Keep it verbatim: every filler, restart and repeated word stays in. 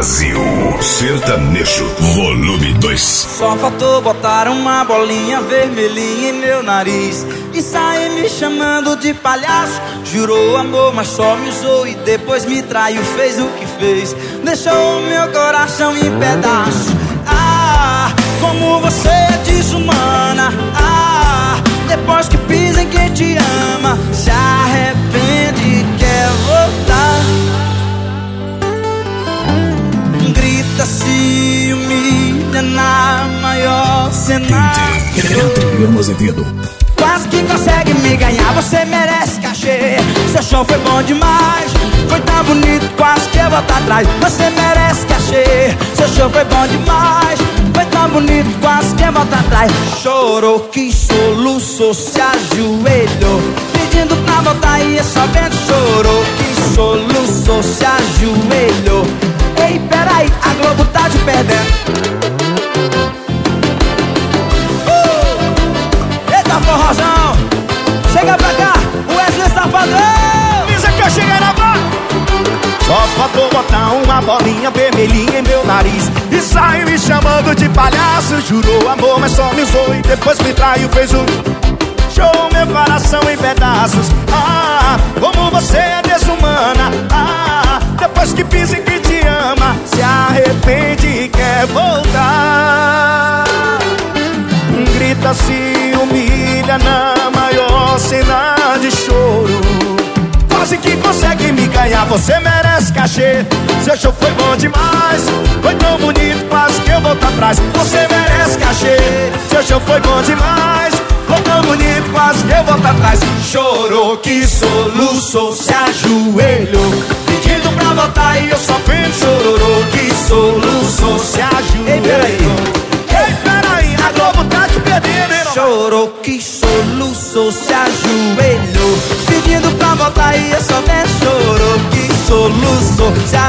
Brasil Sertanejo Volume dois. Só faltou botar uma bolinha vermelhinha em meu nariz e sair me chamando de palhaço. Jurou amor, mas só me usou e depois me traiu, fez o que fez, deixou o meu coração em pedaços. Ah, como você é desumana. Ah, depois que pisa em quem te ama, se arrepende e quer voltar. Grita, se humilha na maior cenário. Adriano Azevedo. Quase que consegue me ganhar, você merece cachê. Seu show foi bom demais, foi tão bonito, quase que eu volto atrás. Você merece cachê, seu show foi bom demais, foi tão bonito, quase que eu volto atrás. Chorou, que soluçou, se ajoelhou, pedindo pra voltar e é só vendo. Chorou, que soluçou, se ajoelhou. Ei, peraí, a Globo tá te perdendo. Forrozão, chega pra cá, o Wesley Safadão. Avisa que eu cheguei na barra. Só faltou botar uma bolinha vermelhinha em meu nariz e saiu me chamando de palhaço. Jurou amor, mas só me usou e depois me traiu, fez um show, meu coração em pedaços. Ah, como você é desumana. Ah, depois que pisa em quem te ama, se arrepende e quer voltar. Grita, se humilha na maior cena de choro. Quase que consegue me ganhar, você merece cachê. Seu show foi bom demais, foi tão bonito, quase que eu volto atrás. Você merece cachê, seu show foi bom demais, foi tão bonito, quase que eu volto atrás. Chorou, que soluçou, se ajoelhou, pedindo pra voltar e eu só penso. Chorou, que soluçou, se ajoelhou. Ei, peraí. Ei, peraí, a Globo tá te perdendo, hein? Chorou, que soluçou, se ajoelhou, pedindo pra voltar e eu só me. Chorou, que soluçou, se